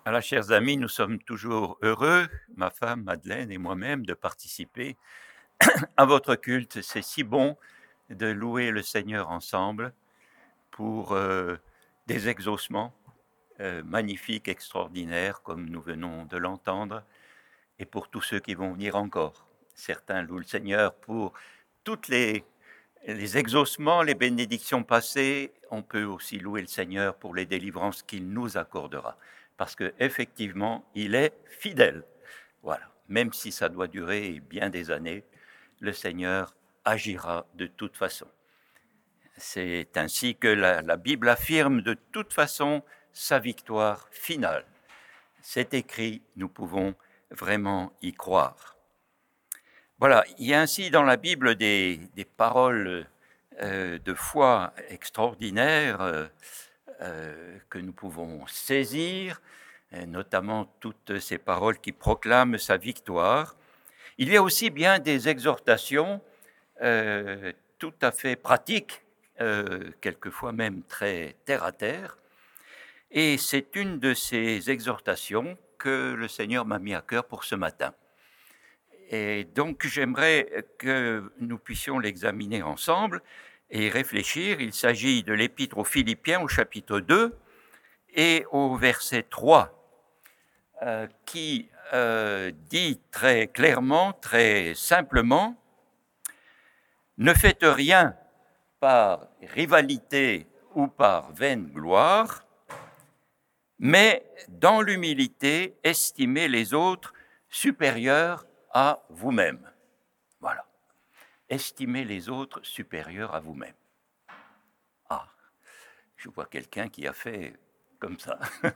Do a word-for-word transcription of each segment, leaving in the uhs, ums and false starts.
Alors, chers amis, nous sommes toujours heureux, ma femme Madeleine et moi-même, de participer à votre culte. C'est si bon de louer le Seigneur ensemble pour euh, des exaucements euh, magnifiques, extraordinaires, comme nous venons de l'entendre, et pour tous ceux qui vont venir encore. Certains louent le Seigneur pour toutes les, les exaucements, les bénédictions passées. On peut aussi louer le Seigneur pour les délivrances qu'il nous accordera, parce qu'effectivement, il est fidèle. Voilà, même si ça doit durer bien des années, le Seigneur agira de toute façon. C'est ainsi que la, la Bible affirme de toute façon sa victoire finale. C'est écrit, nous pouvons vraiment y croire. Voilà, il y a ainsi dans la Bible des, des paroles euh, de foi extraordinaires euh, euh, que nous pouvons saisir, notamment toutes ces paroles qui proclament sa victoire. Il y a aussi bien des exhortations euh, tout à fait pratiques, euh, quelquefois même très terre à terre, et c'est une de ces exhortations que le Seigneur m'a mis à cœur pour ce matin. Et donc j'aimerais que nous puissions l'examiner ensemble et réfléchir. Il s'agit de l'Épître aux Philippiens au chapitre deux et au verset trois, euh, qui euh, dit très clairement, très simplement, « Ne faites rien par rivalité ou par vaine gloire, mais dans l'humilité, estimez les autres supérieurs à vous-même. » Voilà. Estimez les autres supérieurs à vous-même. Ah, je vois quelqu'un qui a fait comme ça.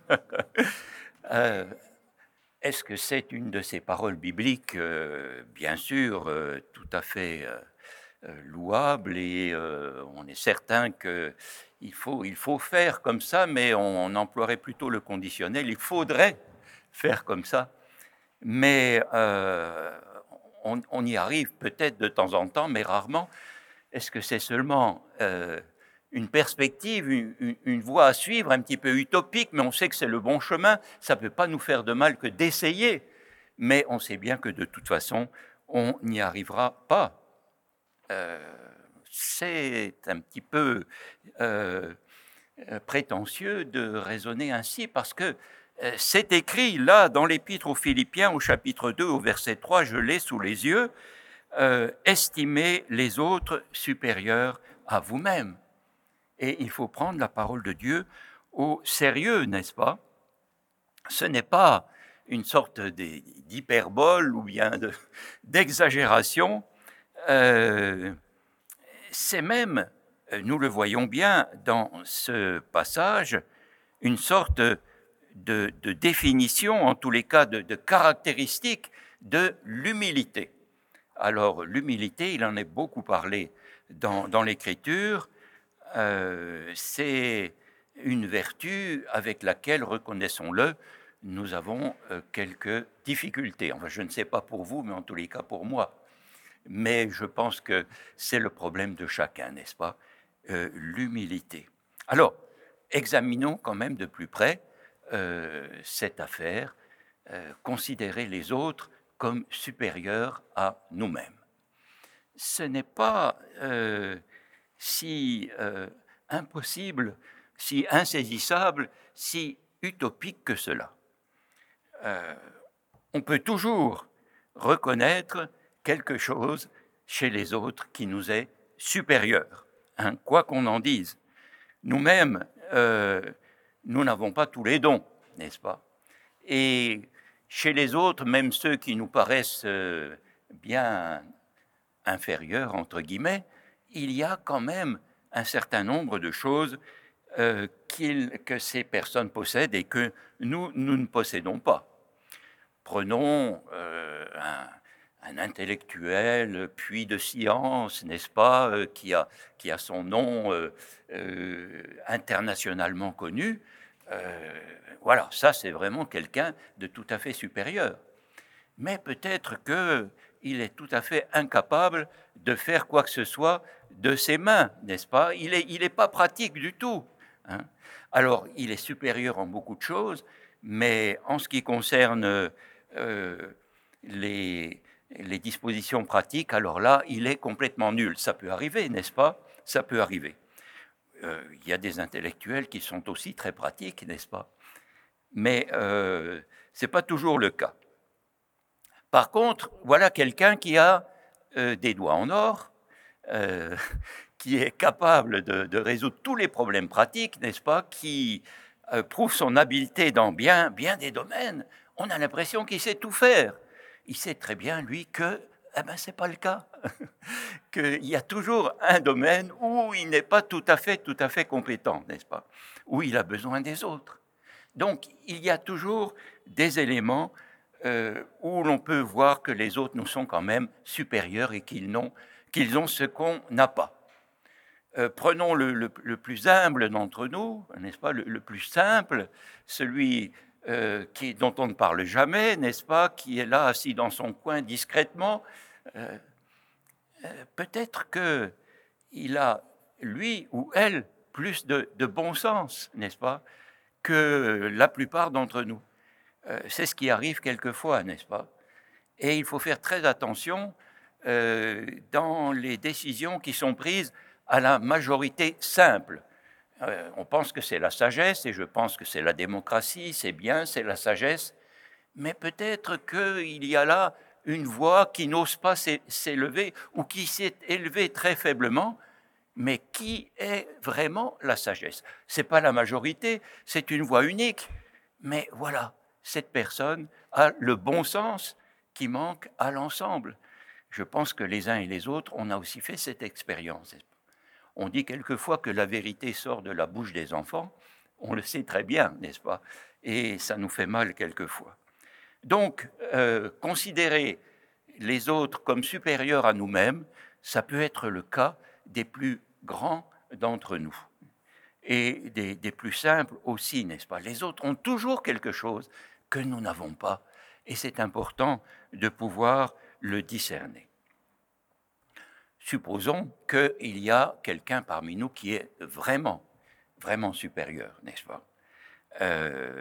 euh, Est-ce que c'est une de ces paroles bibliques, euh, bien sûr, euh, tout à fait euh, euh, louable, et euh, on est certain qu'il faut, il faut faire comme ça, mais on, on emploierait plutôt le conditionnel, il faudrait faire comme ça, mais euh, on, on y arrive peut-être de temps en temps, mais rarement. Est-ce que c'est seulement euh, une perspective, une, une, une voie à suivre un petit peu utopique, mais on sait que c'est le bon chemin, ça ne peut pas nous faire de mal que d'essayer, mais on sait bien que de toute façon, on n'y arrivera pas. Euh, c'est un petit peu euh, prétentieux de raisonner ainsi, parce que euh, c'est écrit là dans l'Épître aux Philippiens au chapitre deux au verset trois, je l'ai sous les yeux, euh, estimez les autres supérieurs à vous-même. Et il faut prendre la parole de Dieu au sérieux, n'est-ce pas? Ce n'est pas une sorte d'hyperbole ou bien de, d'exagération, euh, c'est même, nous le voyons bien dans ce passage, une sorte de, de définition, en tous les cas de, de caractéristique de l'humilité. Alors l'humilité, il en est beaucoup parlé dans, dans l'Écriture, euh, c'est une vertu avec laquelle, reconnaissons-le, nous avons euh, quelques difficultés. Enfin, je ne sais pas pour vous, mais en tous les cas pour moi. Mais je pense que c'est le problème de chacun, n'est-ce pas? euh, L'humilité. Alors, examinons quand même de plus près euh, cette affaire, euh, considérer les autres comme supérieurs à nous-mêmes. Ce n'est pas euh, si euh, impossible, si insaisissable, si utopique que cela. Euh, on peut toujours reconnaître quelque chose chez les autres qui nous est supérieur, hein, quoi qu'on en dise. Nous-mêmes, euh, nous n'avons pas tous les dons, n'est-ce pas? Et chez les autres, même ceux qui nous paraissent euh, bien inférieurs, entre guillemets, il y a quand même un certain nombre de choses euh, que ces personnes possèdent et que nous, nous ne possédons pas. Prenons euh, un, un intellectuel, puis de science, n'est-ce pas, euh, qui, a, qui a son nom euh, euh, internationalement connu. Euh, voilà, ça c'est vraiment quelqu'un de tout à fait supérieur. Mais peut-être qu'il est tout à fait incapable de faire quoi que ce soit de ses mains, n'est-ce pas? Il n'est il est pas pratique du tout. Hein. Alors, il est supérieur en beaucoup de choses, Mais en ce qui concerne euh, les, les dispositions pratiques, alors là, il est complètement nul. Ça peut arriver, n'est-ce pas? Ça peut arriver. Euh, il y a des intellectuels qui sont aussi très pratiques, n'est-ce pas? Mais euh, ce n'est pas toujours le cas. Par contre, voilà quelqu'un qui a euh, des doigts en or, euh, qui est capable de, de résoudre tous les problèmes pratiques, n'est-ce pas, qui euh, prouve son habileté dans bien, bien des domaines. On a l'impression qu'il sait tout faire. Il sait très bien, lui, que eh ben, ce n'est pas le cas. Qu'il y a toujours un domaine où il n'est pas tout à fait, tout à fait compétent, n'est-ce pas, où il a besoin des autres. Donc, il y a toujours des éléments euh, où l'on peut voir que les autres nous sont quand même supérieurs et qu'ils n'ont, qu'ils ont ce qu'on n'a pas. Euh, prenons le, le, le plus humble d'entre nous, n'est-ce pas, le, le plus simple, celui euh, qui, dont on ne parle jamais, n'est-ce pas, qui est là assis dans son coin discrètement. Euh, euh, peut-être qu'il a, lui ou elle, plus de, de bon sens, n'est-ce pas, que la plupart d'entre nous. Euh, c'est ce qui arrive quelquefois, n'est-ce pas? Et il faut faire très attention euh, dans les décisions qui sont prises à la majorité simple. Euh, on pense que c'est la sagesse, et je pense que c'est la démocratie, c'est bien, c'est la sagesse, mais peut-être qu'il y a là une voix qui n'ose pas s'élever ou qui s'est élevée très faiblement, mais qui est vraiment la sagesse? Ce n'est pas la majorité, c'est une voix unique, mais voilà, cette personne a le bon sens qui manque à l'ensemble. Je pense que les uns et les autres, on a aussi fait cette expérience. On dit quelquefois que la vérité sort de la bouche des enfants, on le sait très bien, n'est-ce pas? Et ça nous fait mal quelquefois. Donc, euh, considérer les autres comme supérieurs à nous-mêmes, ça peut être le cas des plus grands d'entre nous et des, des plus simples aussi, n'est-ce pas? Les autres ont toujours quelque chose que nous n'avons pas et c'est important de pouvoir le discerner. Supposons qu'il y a quelqu'un parmi nous qui est vraiment, vraiment supérieur, n'est-ce pas? Euh,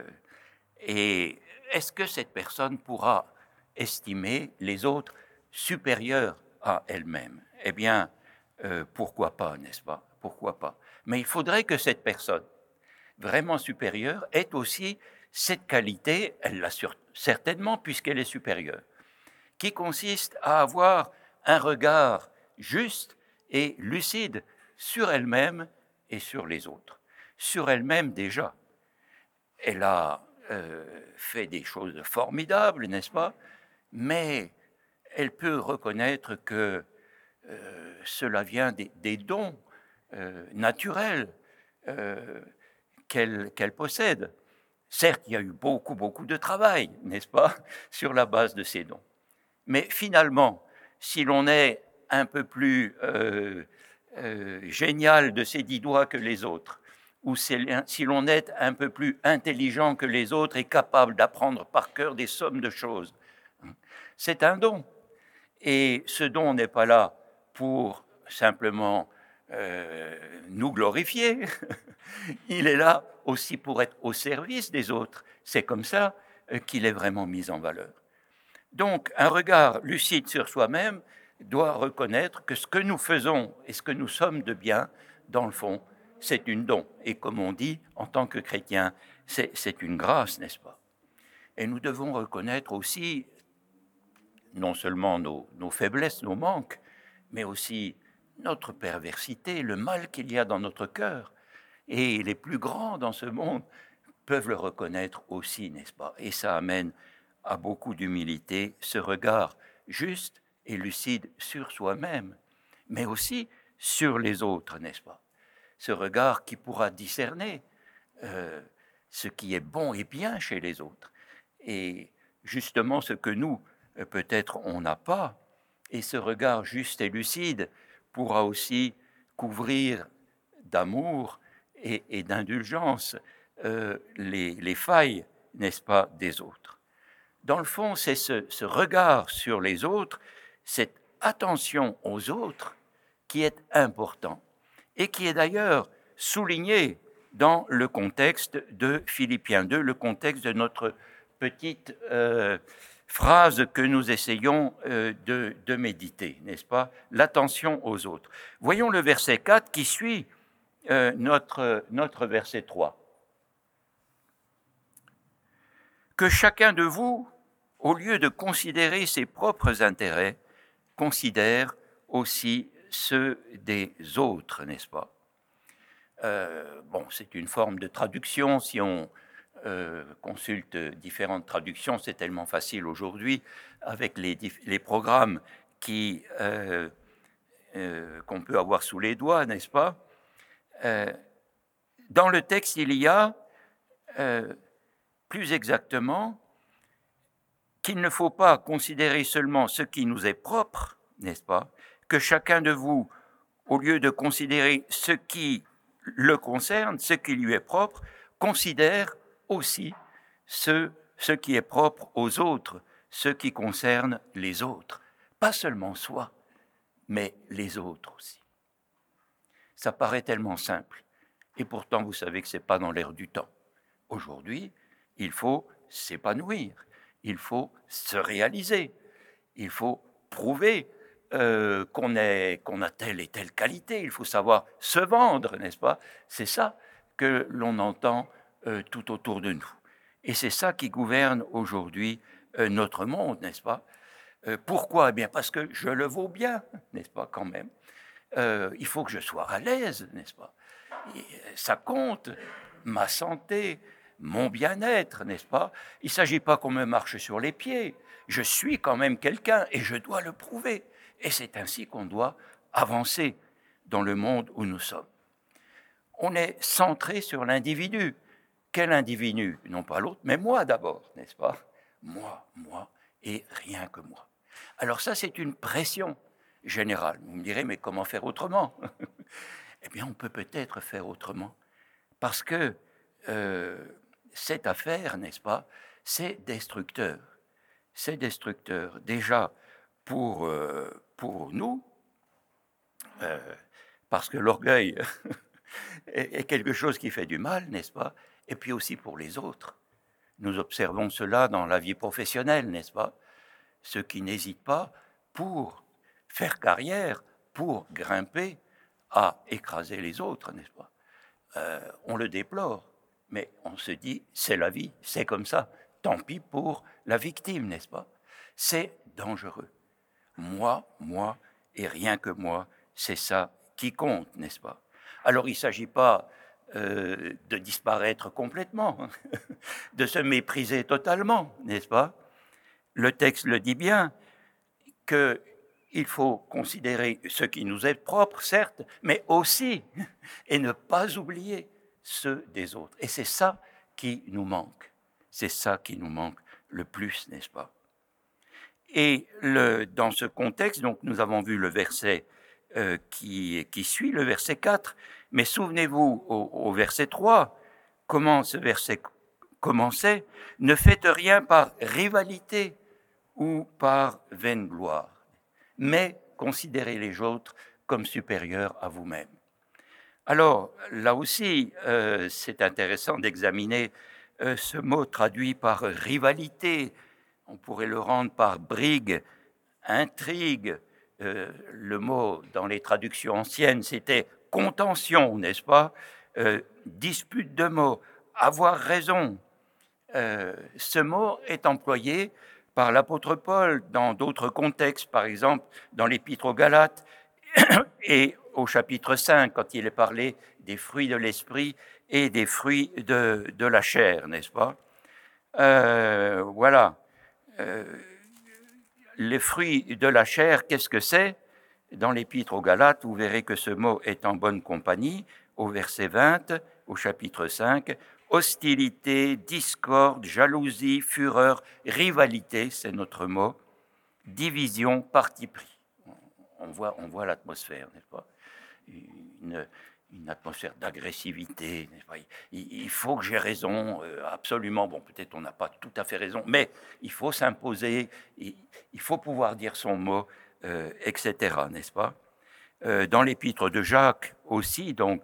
et est-ce que cette personne pourra estimer les autres supérieurs à elle-même? Eh bien, euh, pourquoi pas, n'est-ce pas? Pourquoi pas? Mais il faudrait que cette personne vraiment supérieure ait aussi cette qualité, elle l'a certainement puisqu'elle est supérieure, qui consiste à avoir un regard juste et lucide sur elle-même et sur les autres. Sur elle-même déjà. Elle a euh, fait des choses formidables, n'est-ce pas? Mais elle peut reconnaître que euh, cela vient des, des dons euh, naturels euh, qu'elle qu'elle possède. Certes, il y a eu beaucoup, beaucoup de travail, n'est-ce pas, sur la base de ces dons. Mais finalement, si l'on est un peu plus euh, euh, génial de ses dix doigts que les autres, ou si l'on est un peu plus intelligent que les autres et capable d'apprendre par cœur des sommes de choses, c'est un don. Et ce don n'est pas là pour simplement euh, nous glorifier, il est là aussi pour être au service des autres. C'est comme ça qu'il est vraiment mis en valeur. Donc, un regard lucide sur soi-même doit reconnaître que ce que nous faisons et ce que nous sommes de bien, dans le fond, c'est une don. Et comme on dit, en tant que chrétien, c'est une grâce, n'est-ce pas? Et nous devons reconnaître aussi, non seulement nos, nos faiblesses, nos manques, mais aussi notre perversité, le mal qu'il y a dans notre cœur. Et les plus grands dans ce monde peuvent le reconnaître aussi, n'est-ce pas? Et ça amène à beaucoup d'humilité, ce regard juste et lucide sur soi-même, mais aussi sur les autres, n'est-ce pas? Ce regard qui pourra discerner euh, ce qui est bon et bien chez les autres, et justement ce que nous, peut-être, on n'a pas, et ce regard juste et lucide pourra aussi couvrir d'amour et, et d'indulgence euh, les, les failles, n'est-ce pas, des autres. Dans le fond, c'est ce, ce regard sur les autres, cette attention aux autres qui est important et qui est d'ailleurs souligné dans le contexte de Philippiens deux, le contexte de notre petite euh, phrase que nous essayons euh, de, de méditer, n'est-ce pas? L'attention aux autres. Voyons le verset quatre qui suit euh, notre, notre verset trois. Que chacun de vous, au lieu de considérer ses propres intérêts, considère aussi ceux des autres, n'est-ce pas? Euh, bon, c'est une forme de traduction. Si on euh, consulte différentes traductions, c'est tellement facile aujourd'hui avec les, les programmes qui, euh, euh, qu'on peut avoir sous les doigts, n'est-ce pas? euh, Dans le texte, il y a euh, plus exactement qu'il ne faut pas considérer seulement ce qui nous est propre, n'est-ce pas? Que chacun de vous, au lieu de considérer ce qui le concerne, ce qui lui est propre, considère aussi ce, ce qui est propre aux autres, ce qui concerne les autres. Pas seulement soi, mais les autres aussi. Ça paraît tellement simple. Et pourtant, vous savez que ce n'est pas dans l'air du temps. Aujourd'hui, il faut s'épanouir, il faut se réaliser, il faut prouver euh, qu'on est, qu'on a telle et telle qualité, il faut savoir se vendre, n'est-ce pas? C'est ça que l'on entend euh, tout autour de nous. Et c'est ça qui gouverne aujourd'hui euh, notre monde, n'est-ce pas? euh, Pourquoi? Eh bien parce que je le vaux bien, n'est-ce pas, quand même? euh, Il faut que je sois à l'aise, n'est-ce pas? Et ça compte, ma santé, mon bien-être, n'est-ce pas? Il ne s'agit pas qu'on me marche sur les pieds. Je suis quand même quelqu'un et je dois le prouver. Et c'est ainsi qu'on doit avancer dans le monde où nous sommes. On est centré sur l'individu. Quel individu? Non pas l'autre, mais moi d'abord, n'est-ce pas? Moi, moi et rien que moi. Alors ça, c'est une pression générale. Vous me direz, mais comment faire autrement? Eh bien, on peut peut-être faire autrement. Parce que euh, cette affaire, n'est-ce pas, c'est destructeur. C'est destructeur. Déjà pour, euh, pour nous, euh, parce que l'orgueil est, est quelque chose qui fait du mal, n'est-ce pas, et puis aussi pour les autres. Nous observons cela dans la vie professionnelle, n'est-ce pas? Ceux qui n'hésitent pas pour faire carrière, pour grimper, à écraser les autres, n'est-ce pas? euh, On le déplore, mais on se dit, c'est la vie, c'est comme ça. Tant pis pour la victime, n'est-ce pas? C'est dangereux. Moi, moi, et rien que moi, c'est ça qui compte, n'est-ce pas? Alors, il ne s'agit pas euh, de disparaître complètement, de se mépriser totalement, n'est-ce pas? Le texte le dit bien, qu'il faut considérer ce qui nous est propre, certes, mais aussi, et ne pas oublier ceux des autres. Et c'est ça qui nous manque. C'est ça qui nous manque le plus, n'est-ce pas? Et le, dans ce contexte, donc, nous avons vu le verset euh, qui, qui suit, le verset quatre, mais souvenez-vous au, au verset trois, comment ce verset commençait, « Ne faites rien par rivalité ou par vaine gloire, mais considérez les autres comme supérieurs à vous-même. » Alors, là aussi, euh, c'est intéressant d'examiner euh, ce mot traduit par rivalité. On pourrait le rendre par brigue, intrigue. Euh, le mot, dans les traductions anciennes, c'était contention, n'est-ce pas? euh, Dispute de mots, avoir raison. Euh, ce mot est employé par l'apôtre Paul dans d'autres contextes, par exemple dans l'Épître aux Galates et au chapitre cinq, quand il est parlé des fruits de l'esprit et des fruits de, de la chair, n'est-ce pas? euh, Voilà. Euh, les fruits de la chair, qu'est-ce que c'est? Dans l'Épître aux Galates, vous verrez que ce mot est en bonne compagnie, au verset vingt, au chapitre cinq, hostilité, discorde, jalousie, fureur, rivalité, c'est notre mot, division, parti pris. On voit, on voit l'atmosphère, n'est-ce pas? Une, une atmosphère d'agressivité. Il, il faut que j'ai raison, absolument. Bon, peut-être on n'a pas tout à fait raison, mais il faut s'imposer, il, il faut pouvoir dire son mot, euh, et cetera, n'est-ce pas? euh, Dans l'épître de Jacques aussi, donc,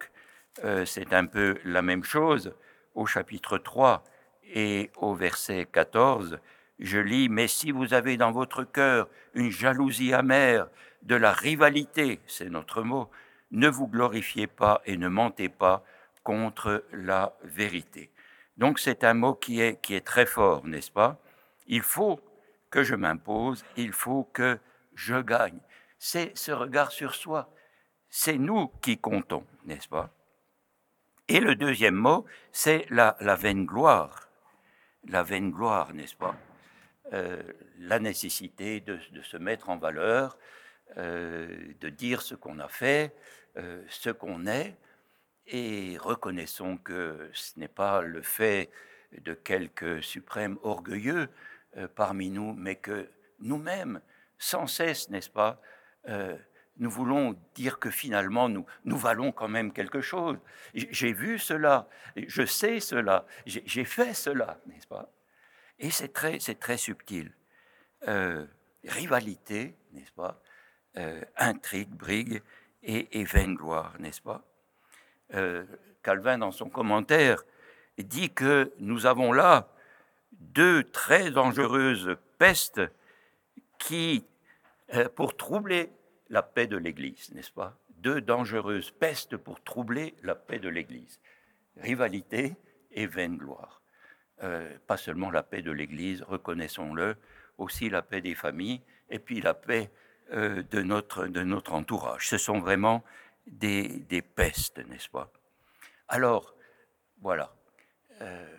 euh, c'est un peu la même chose. Au chapitre trois et au verset quatorze, je lis « Mais si vous avez dans votre cœur une jalousie amère, de la rivalité, c'est notre mot, ne vous glorifiez pas et ne mentez pas contre la vérité. » Donc c'est un mot qui est, qui est très fort, n'est-ce pas? Il faut que je m'impose, il faut que je gagne. C'est ce regard sur soi. C'est nous qui comptons, n'est-ce pas? Et le deuxième mot, c'est la, la vaine gloire. La vaine gloire, n'est-ce pas? Euh, la nécessité de, de se mettre en valeur, euh, de dire ce qu'on a fait, euh, ce qu'on est, et reconnaissons que ce n'est pas le fait de quelques suprêmes orgueilleux euh, parmi nous, mais que nous-mêmes, sans cesse, n'est-ce pas, euh, nous voulons dire que finalement, nous, nous valons quand même quelque chose. J'ai vu cela, je sais cela, j'ai fait cela, n'est-ce pas? Et c'est très, c'est très subtil. Euh, rivalité, n'est-ce pas? Euh, intrigue, brigue et, et vaine gloire, n'est-ce pas? Euh, Calvin, dans son commentaire, dit que nous avons là deux très dangereuses pestes qui, euh, pour troubler la paix de l'Église, n'est-ce pas? Deux dangereuses pestes pour troubler la paix de l'Église. Rivalité et vaine gloire. Euh, pas seulement la paix de l'Église, reconnaissons-le, aussi la paix des familles et puis la paix euh, de, notre, de notre entourage. Ce sont vraiment des, des pestes, n'est-ce pas? Alors, voilà, euh,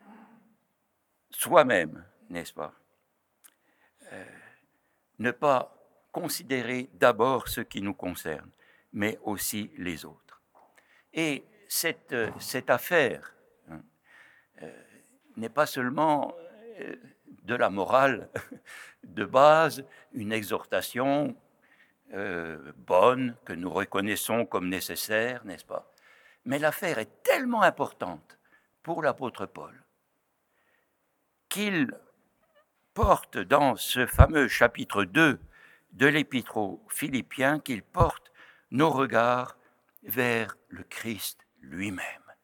soi-même, n'est-ce pas? Euh, ne pas considérer d'abord ce qui nous concerne, mais aussi les autres. Et cette, cette affaire hein, euh, n'est pas seulement euh, de la morale de base, une exhortation euh, bonne que nous reconnaissons comme nécessaire, n'est-ce pas? Mais l'affaire est tellement importante pour l'apôtre Paul qu'il porte dans ce fameux chapitre deux de l'Épître aux Philippiens, qu'il porte nos regards vers le Christ lui-même.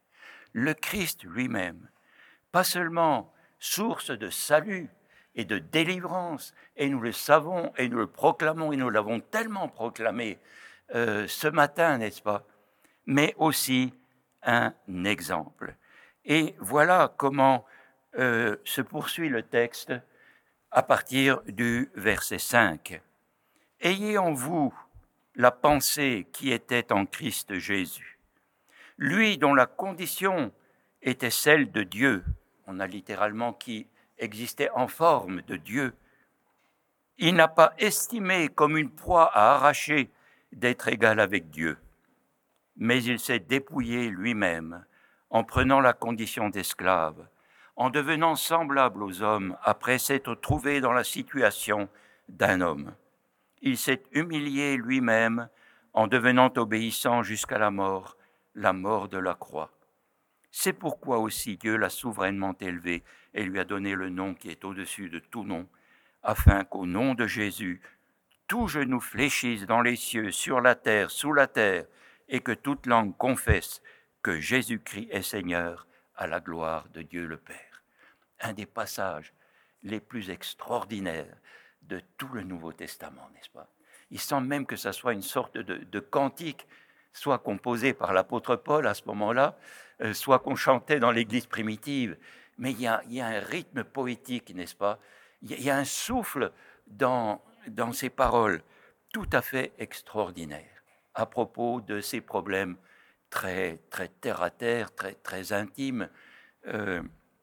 Le Christ lui-même, pas seulement source de salut et de délivrance, et nous le savons et nous le proclamons, et nous l'avons tellement proclamé euh, ce matin, n'est-ce pas? Mais aussi un exemple. Et voilà comment euh, se poursuit le texte à partir du verset cinq. Ayez en vous la pensée qui était en Christ Jésus, lui dont la condition était celle de Dieu, on a littéralement qui existait en forme de Dieu. Il n'a pas estimé comme une proie à arracher d'être égal avec Dieu, mais il s'est dépouillé lui-même en prenant la condition d'esclave, en devenant semblable aux hommes après s'être trouvé dans la situation d'un homme. Il s'est humilié lui-même en devenant obéissant jusqu'à la mort, la mort de la croix. C'est pourquoi aussi Dieu l'a souverainement élevé et lui a donné le nom qui est au-dessus de tout nom, afin qu'au nom de Jésus, tout genou fléchisse dans les cieux, sur la terre, sous la terre, et que toute langue confesse que Jésus-Christ est Seigneur, à la gloire de Dieu le Père. Un des passages les plus extraordinaires de tout le Nouveau Testament, n'est-ce pas? Il semble même que ça soit une sorte de, de cantique, soit composé par l'apôtre Paul à ce moment-là, euh, soit qu'on chantait dans l'Église primitive. Mais il y a, il y a un rythme poétique, n'est-ce pas? Il y a, il y a un souffle dans, dans ces paroles tout à fait extraordinaire à propos de ces problèmes très, très terre-à-terre, très, très intimes, euh,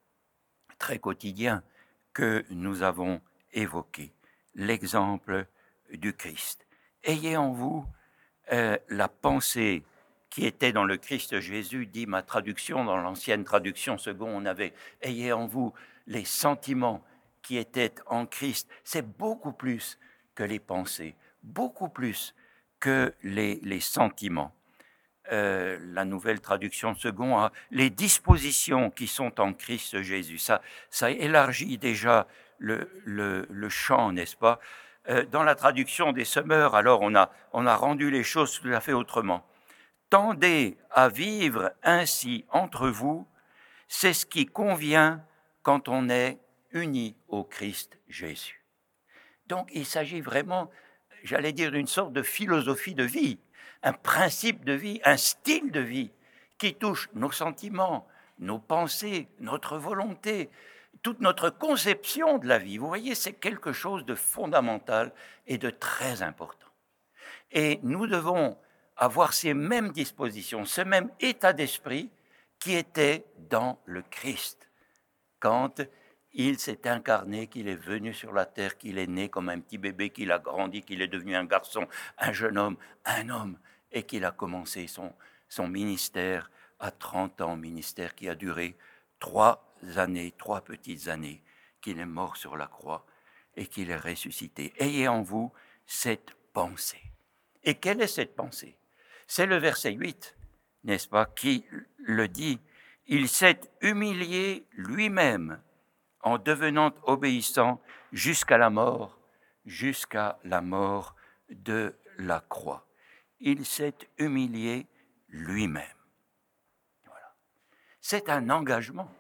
très quotidiens que nous avons évoqués. L'exemple du Christ. Ayez en vous euh, la pensée qui était dans le Christ Jésus, dit ma traduction, dans l'ancienne traduction seconde, on avait « ayez en vous les sentiments qui étaient en Christ ». C'est beaucoup plus que les pensées, beaucoup plus que les, les sentiments. Euh, la nouvelle traduction seconde a les dispositions qui sont en Christ Jésus. Ça, ça élargit déjà le, le, le champ, n'est-ce pas? Euh, dans la traduction des Semeurs, alors on a, on a rendu les choses tout à fait autrement. Tendez à vivre ainsi entre vous, c'est ce qui convient quand on est uni au Christ Jésus. Donc il s'agit vraiment, j'allais dire, d'une sorte de philosophie de vie, un principe de vie, un style de vie qui touche nos sentiments, nos pensées, notre volonté, toute notre conception de la vie. Vous voyez, c'est quelque chose de fondamental et de très important. Et nous devons avoir ces mêmes dispositions, ce même état d'esprit qui était dans le Christ, quand il s'est incarné, qu'il est venu sur la terre, qu'il est né comme un petit bébé, qu'il a grandi, qu'il est devenu un garçon, un jeune homme, un homme, et qu'il a commencé son, son ministère à trente ans, ministère qui a duré trois années, trois petites années, qu'il est mort sur la croix et qu'il est ressuscité. Ayez en vous cette pensée. Et quelle est cette pensée? C'est le verset huit, n'est-ce pas, qui le dit. Il s'est humilié lui-même en devenant obéissant jusqu'à la mort, jusqu'à la mort de la croix. Il s'est humilié lui-même. Voilà. C'est un engagement.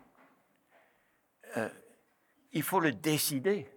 Euh, il faut le décider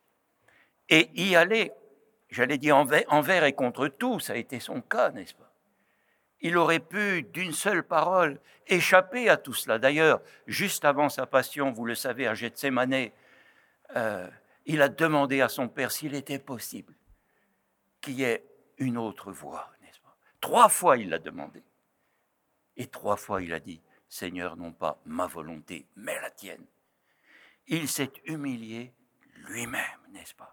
et y aller. J'allais dire envers, envers et contre tout, ça a été son cas, n'est-ce pas? Il aurait pu, d'une seule parole, échapper à tout cela. D'ailleurs, juste avant sa passion, vous le savez, à Gethsémanée, euh, il a demandé à son Père s'il était possible qu'il y ait une autre voie, n'est-ce pas? Trois fois, il l'a demandé. Et trois fois, il a dit, Seigneur, non pas ma volonté, mais la tienne. Il s'est humilié lui-même, n'est-ce pas?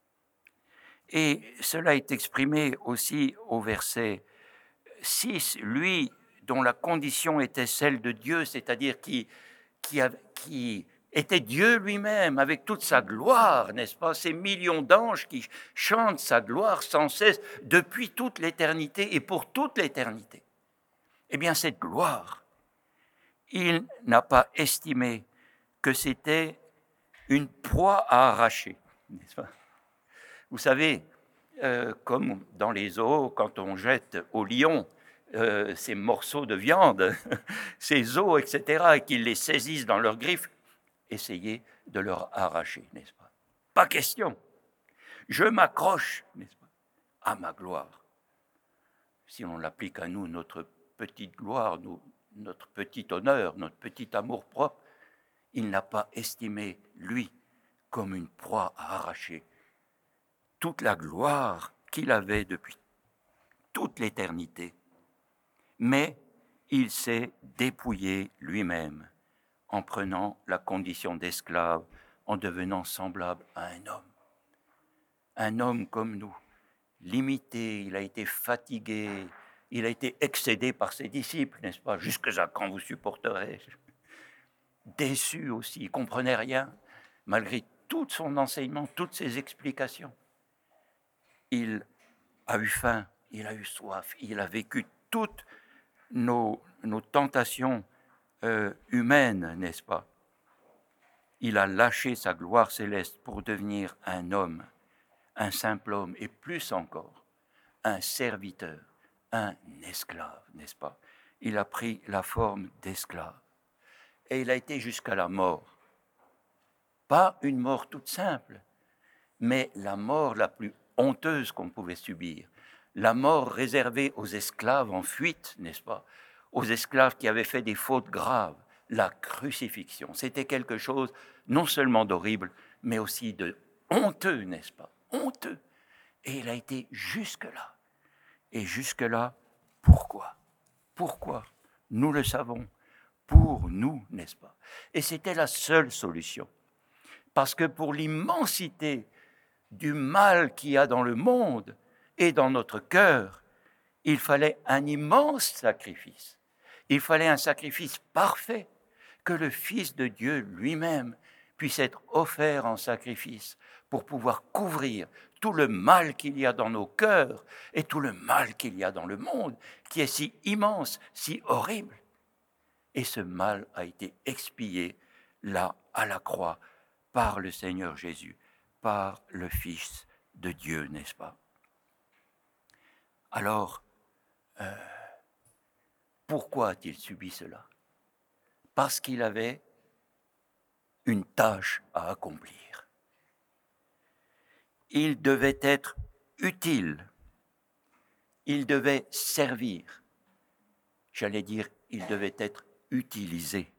Et cela est exprimé aussi au verset six, lui dont la condition était celle de Dieu, c'est-à-dire qui, qui, a, qui était Dieu lui-même avec toute sa gloire, n'est-ce pas? Ces millions d'anges qui chantent sa gloire sans cesse depuis toute l'éternité et pour toute l'éternité. Eh bien, cette gloire, il n'a pas estimé que c'était une proie à arracher, n'est-ce pas? Vous savez, euh, comme dans les zoos, quand on jette au lion euh, ces morceaux de viande, ces os, et cetera, et qu'ils les saisissent dans leurs griffes, essayez de leur arracher, n'est-ce pas? Pas question. Je m'accroche, n'est-ce pas, à ma gloire. Si on l'applique à nous, notre petite gloire, nous, notre petit honneur, notre petit amour-propre, il n'a pas estimé, lui, comme une proie à arracher toute la gloire qu'il avait depuis toute l'éternité. Mais il s'est dépouillé lui-même en prenant la condition d'esclave, en devenant semblable à un homme. Un homme comme nous, limité, il a été fatigué, il a été excédé par ses disciples, n'est-ce pas? Jusqu'à quand vous supporterez-je? Déçu aussi, il ne comprenait rien, malgré tout son enseignement, toutes ses explications. Il a eu faim, il a eu soif, il a vécu toutes nos, nos tentations euh, humaines, n'est-ce pas? Il a lâché sa gloire céleste pour devenir un homme, un simple homme, et plus encore, un serviteur, un esclave, n'est-ce pas? Il a pris la forme d'esclave. Et il a été jusqu'à la mort. Pas une mort toute simple, mais la mort la plus honteuse qu'on pouvait subir, la mort réservée aux esclaves en fuite, n'est-ce pas? Aux esclaves qui avaient fait des fautes graves, la crucifixion. C'était quelque chose non seulement d'horrible, mais aussi de honteux, n'est-ce pas? Honteux. Et il a été jusque-là. Et jusque-là, pourquoi? Pourquoi? Nous le savons. Pour nous, n'est-ce pas? Et c'était la seule solution. Parce que pour l'immensité du mal qu'il y a dans le monde et dans notre cœur, il fallait un immense sacrifice. Il fallait un sacrifice parfait, que le Fils de Dieu lui-même puisse être offert en sacrifice pour pouvoir couvrir tout le mal qu'il y a dans nos cœurs et tout le mal qu'il y a dans le monde, qui est si immense, si horrible. Et ce mal a été expié là, à la croix, par le Seigneur Jésus, par le Fils de Dieu, n'est-ce pas? Alors, euh, Pourquoi a-t-il subi cela? Parce qu'il avait une tâche à accomplir. Il devait être utile. Il devait servir. J'allais dire, il devait être utilisé.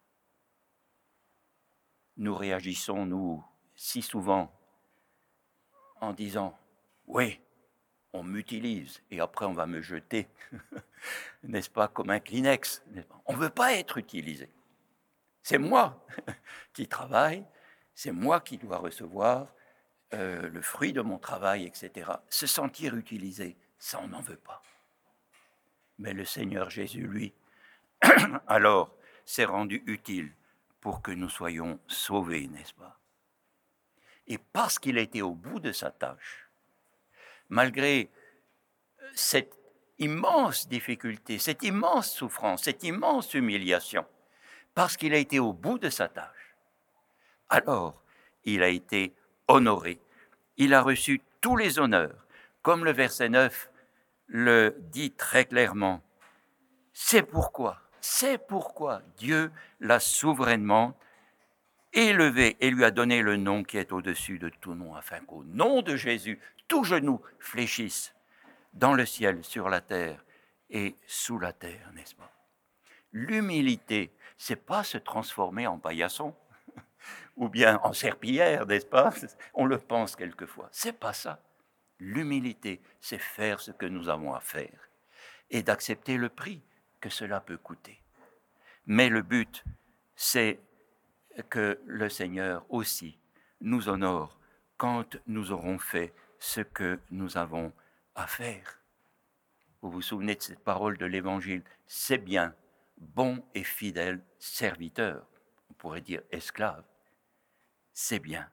Nous réagissons, nous, si souvent, en disant « Oui, on m'utilise et après on va me jeter, n'est-ce pas, comme un Kleenex. On ne veut pas être utilisé. C'est moi qui travaille, c'est moi qui dois recevoir euh, le fruit de mon travail, et cetera. Se sentir utilisé, ça on n'en veut pas. Mais le Seigneur Jésus, lui, alors, s'est rendu utile pour que nous soyons sauvés, n'est-ce pas? Et parce qu'il était au bout de sa tâche, malgré cette immense difficulté, cette immense souffrance, cette immense humiliation, parce qu'il a été au bout de sa tâche, alors il a été honoré. Il a reçu tous les honneurs, comme le verset neuf le dit très clairement. C'est pourquoi, c'est pourquoi Dieu l'a souverainement élevé et lui a donné le nom qui est au-dessus de tout nom, afin qu'au nom de Jésus, tout genou fléchisse dans le ciel, sur la terre et sous la terre, n'est-ce pas? L'humilité, c'est pas se transformer en paillasson ou bien en serpillière, n'est-ce pas? On le pense quelquefois. C'est pas ça. L'humilité, c'est faire ce que nous avons à faire et d'accepter le prix que cela peut coûter. Mais le but, c'est que le Seigneur aussi nous honore quand nous aurons fait ce que nous avons à faire. Vous vous souvenez de cette parole de l'Évangile? C'est bien, bon et fidèle serviteur, on pourrait dire esclave, c'est bien.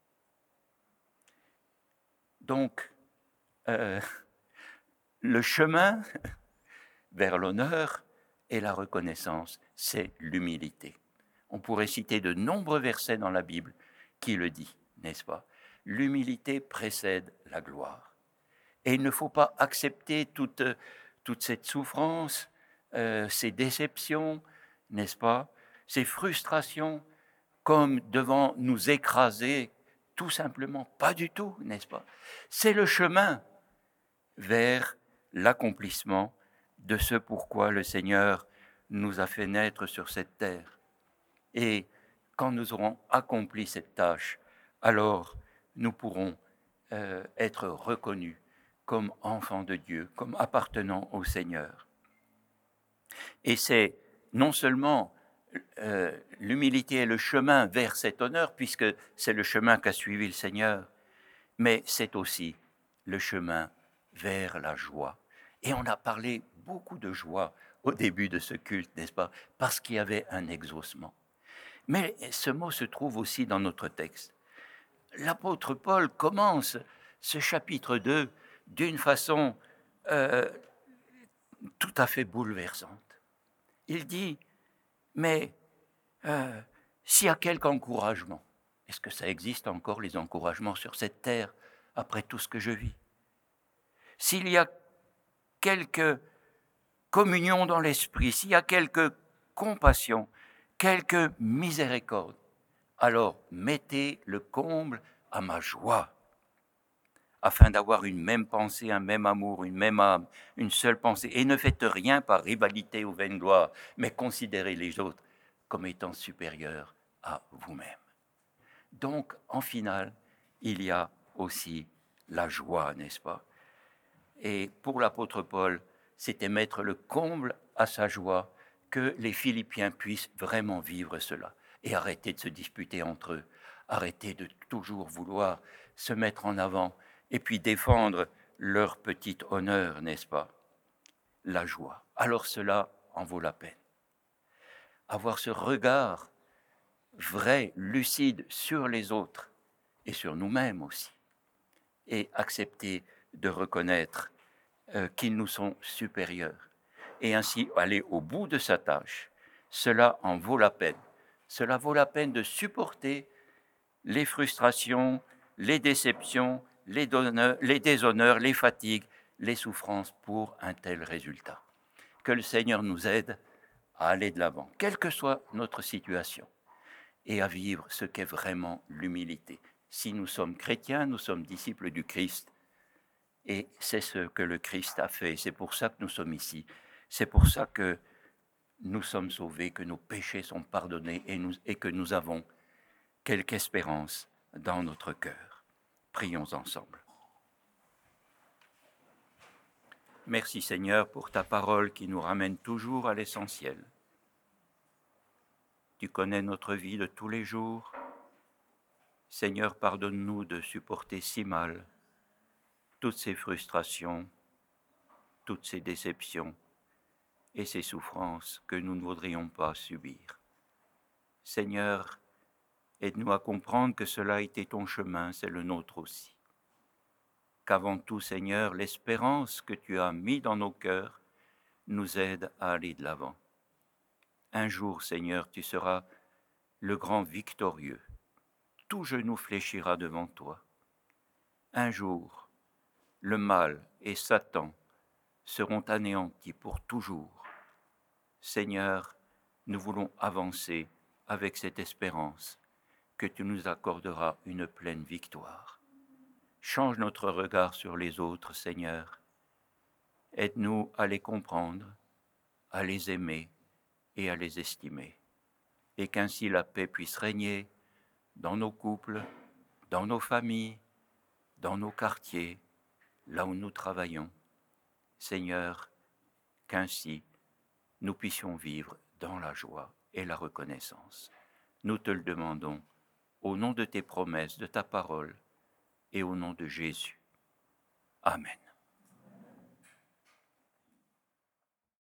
Donc, euh, le chemin vers l'honneur et la reconnaissance, c'est l'humilité. On pourrait citer de nombreux versets dans la Bible qui le disent, n'est-ce pas? L'humilité précède la gloire. Et il ne faut pas accepter toute, toute cette souffrance, euh, ces déceptions, n'est-ce pas? Ces frustrations comme devant nous écraser, tout simplement, pas du tout, n'est-ce pas? C'est le chemin vers l'accomplissement de ce pourquoi le Seigneur nous a fait naître sur cette terre. Et quand nous aurons accompli cette tâche, alors nous pourrons euh, être reconnus comme enfants de Dieu, comme appartenant au Seigneur. Et c'est non seulement euh, l'humilité est le chemin vers cet honneur, puisque c'est le chemin qu'a suivi le Seigneur, mais c'est aussi le chemin vers la joie. Et on a parlé beaucoup de joie au début de ce culte, n'est-ce pas? Parce qu'il y avait un exaucement. Mais ce mot se trouve aussi dans notre texte. L'apôtre Paul commence ce chapitre deux d'une façon euh, tout à fait bouleversante. Il dit, mais euh, s'il y a quelque encouragement, est-ce que ça existe encore les encouragements sur cette terre après tout ce que je vis? S'il y a quelque communion dans l'esprit, s'il y a quelque compassion, quelque miséricorde, alors mettez le comble à ma joie, afin d'avoir une même pensée, un même amour, une même âme, une seule pensée. Et ne faites rien par rivalité ou vaine gloire, mais considérez les autres comme étant supérieurs à vous-même. Donc, en finale, il y a aussi la joie, n'est-ce pas? Et pour l'apôtre Paul, c'était mettre le comble à sa joie que les Philippiens puissent vraiment vivre cela et arrêter de se disputer entre eux, arrêter de toujours vouloir se mettre en avant et puis défendre leur petit honneur, n'est-ce pas? La joie. Alors cela en vaut la peine. Avoir ce regard vrai, lucide sur les autres et sur nous-mêmes aussi, et accepter de reconnaître euh, qu'ils nous sont supérieurs, et ainsi aller au bout de sa tâche. Cela en vaut la peine. Cela vaut la peine de supporter les frustrations, les déceptions, les, donneurs, les déshonneurs, les fatigues, les souffrances pour un tel résultat. Que le Seigneur nous aide à aller de l'avant, quelle que soit notre situation, et à vivre ce qu'est vraiment l'humilité. Si nous sommes chrétiens, nous sommes disciples du Christ, et c'est ce que le Christ a fait. C'est pour ça que nous sommes ici. C'est pour ça que nous sommes sauvés, que nos péchés sont pardonnés et, nous, et que nous avons quelque espérance dans notre cœur. Prions ensemble. Merci Seigneur pour ta parole qui nous ramène toujours à l'essentiel. Tu connais notre vie de tous les jours. Seigneur, pardonne-nous de supporter si mal toutes ces frustrations, toutes ces déceptions et ces souffrances que nous ne voudrions pas subir. Seigneur, aide-nous à comprendre que cela a été ton chemin, c'est le nôtre aussi. Qu'avant tout, Seigneur, l'espérance que tu as mis dans nos cœurs nous aide à aller de l'avant. Un jour, Seigneur, tu seras le grand victorieux. Tout genou fléchira devant toi. Un jour, le mal et Satan seront anéantis pour toujours. Seigneur, nous voulons avancer avec cette espérance que tu nous accorderas une pleine victoire. Change notre regard sur les autres, Seigneur. Aide-nous à les comprendre, à les aimer et à les estimer, et qu'ainsi la paix puisse régner dans nos couples, dans nos familles, dans nos quartiers, là où nous travaillons. Seigneur, qu'ainsi nous puissions vivre dans la joie et la reconnaissance. Nous te le demandons au nom de tes promesses, de ta parole et au nom de Jésus. Amen.